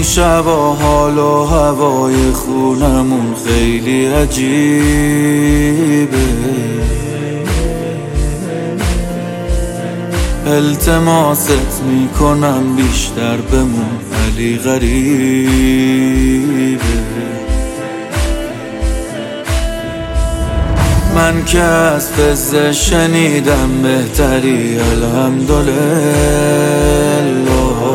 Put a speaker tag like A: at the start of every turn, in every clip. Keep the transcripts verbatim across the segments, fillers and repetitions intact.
A: این شبا حال و هوای خونمون خیلی عجیبه. التماست میکنم بیشتر بمون ولی غریبه. من که از فزه شنیدم بهتری الحمدلله.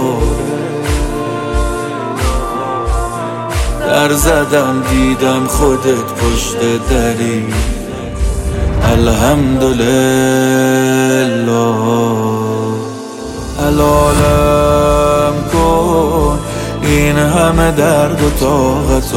A: در زدم دیدم خودت پشت دری الحمدلله. حلالم کن این همه درد و طاقت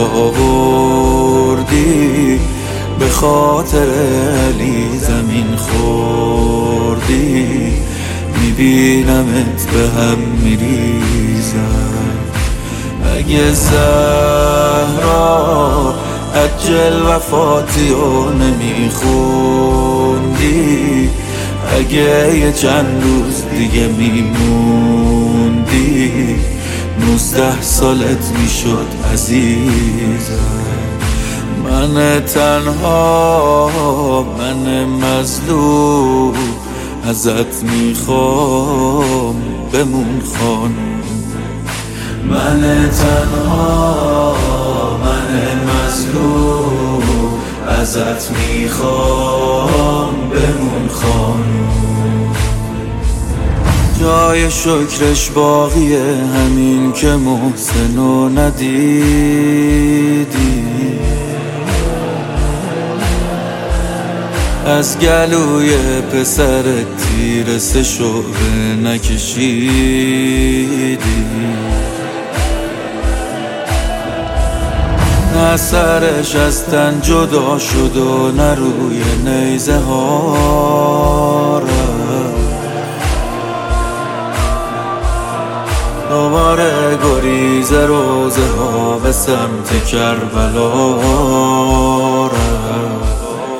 A: آوردی، به خاطر علی زمین خوردی. میبینمت به هم میریزم. اگه زهرا عجل وفاتی رو نمیخوندی، اگه یه چند روز دیگه میموندی، نوزده سالت میشد عزیزم. من تنها، من مظلوم، ازت میخوام بمون خانم. من تنها، من مظلوم، ازت میخوام بمون خانم. جای شکرش باقیه همین که محسنو ندیدی، از گلوی پسر تیر سه شعبه نکشیدی. نه سرش از تن جدا شد و نه روی نیزه ها رفت. دوباره گریز روزه ها به سمت کربلا رفت.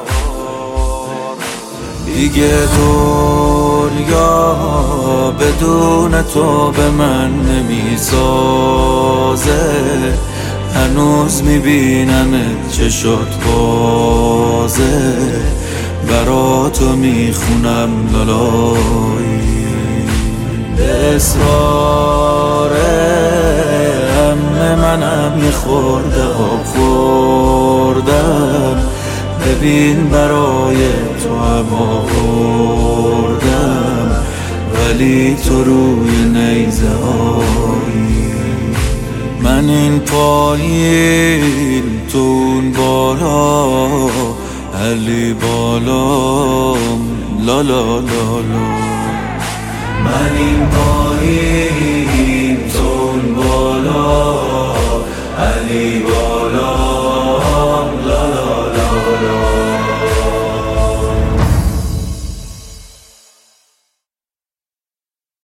A: دیگه دنیا بدون تو به من نمیسازه. هنوز میبینمت چشات بازه، برا تو میخونم لالایی. به اصرار عمه منم یه خورده آب خوردم، ببین برای تو هم آوردم، ولی تو روی نیزه هایی. من این پایین تو اون بالا، علی بالام لا لا لا لا. من این پایین تو اون بالا، علی بالا.